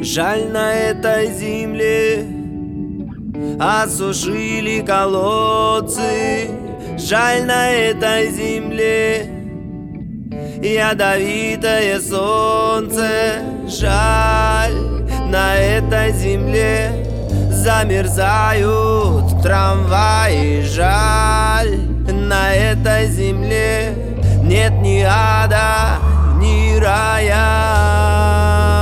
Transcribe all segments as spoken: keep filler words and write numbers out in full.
Жаль, на этой земле осушили колодцы. Жаль, на этой земле ядовитое солнце. Жаль, на этой земле замерзают трамваи. Жаль, на этой земле нет ни ада, ни рая.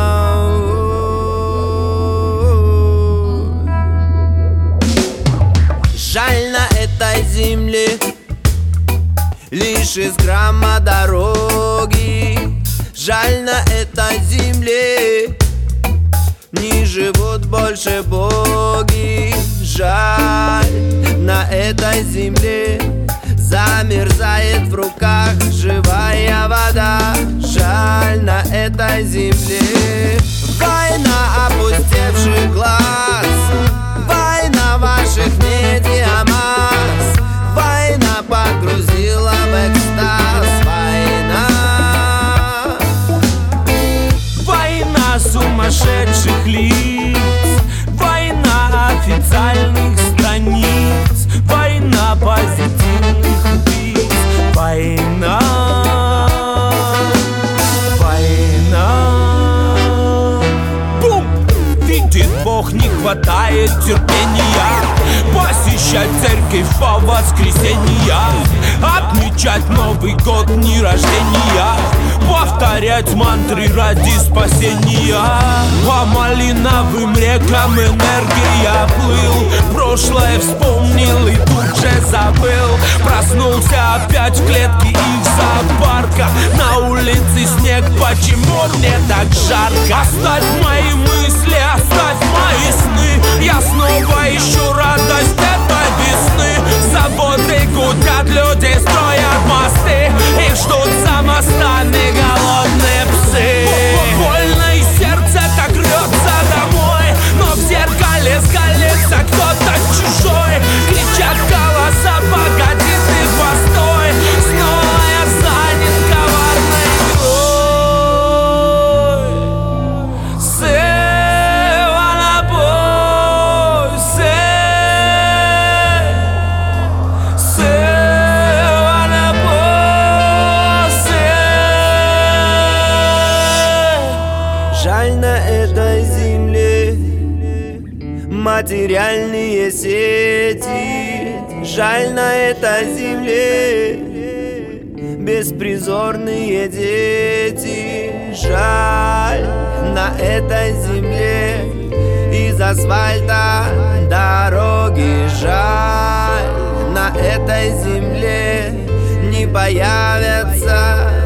Жаль, на этой земле лишь из грамма дороги. Жаль, на этой земле не живут больше боги. Жаль, на этой земле замерзает в руках живая вода. Жаль, на этой земле война опустевших глаз, война ваших медиамасс, война погрузила в экстаз. Война, война сумасшедших лиц, война официальных страниц, война позитивных убийц. Война, война. Бум! Видит Бог, не хватает терпения посещать церковь по воскресеньям, отмечать Новый год, дни рождения, повторять мантры ради спасения. По малиновым рекам энергия плыл, прошлое вспомнил и тут же забыл. Проснулся опять в клетке их зоопарка. На улице снег, почему мне так жарко? Оставь мои мысли, оставь мои сны, я снова ищу радость этой весны. Заводы гудят, люди строят мосты, их ждут за мостами голодные псы. Больно и сердце так рвется домой, но в зеркале скалится кто-то чужой. Кричат голоса, погоди ты, постой, снова я занят коварной игрой. Сева на бой, Сева на бой, Сева. Жаль, на этой земле материальные сети. Жаль, на этой земле беспризорные дети. Жаль, на этой земле из асфальта дороги. Жаль, на этой земле не появятся